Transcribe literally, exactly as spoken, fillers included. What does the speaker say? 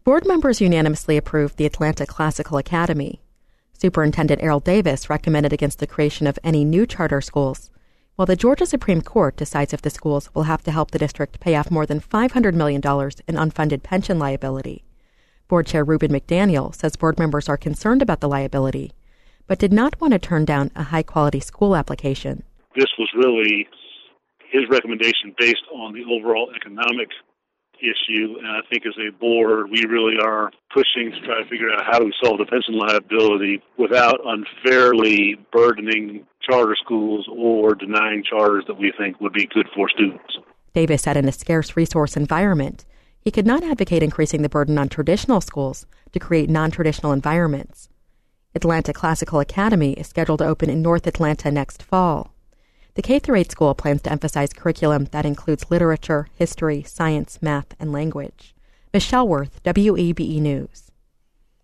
Board members unanimously approved the Atlanta Classical Academy. Superintendent Errol Davis recommended against the creation of any new charter schools, while the Georgia Supreme Court decides if the schools will have to help the district pay off more than five hundred million dollars in unfunded pension liability. Board Chair Reuben McDaniel says board members are concerned about the liability, but did not want to turn down a high-quality school application. This was really his recommendation based on the overall economic issue, and I think as a board, we really are pushing to try to figure out how do we solve the pension liability without unfairly burdening charter schools or denying charters that we think would be good for students. Davis said in a scarce resource environment, he could not advocate increasing the burden on traditional schools to create non-traditional environments. Atlanta Classical Academy is scheduled to open in North Atlanta next fall. The K through eight school plans to emphasize curriculum that includes literature, history, science, math, and language. Michelle Worth, W E B E News.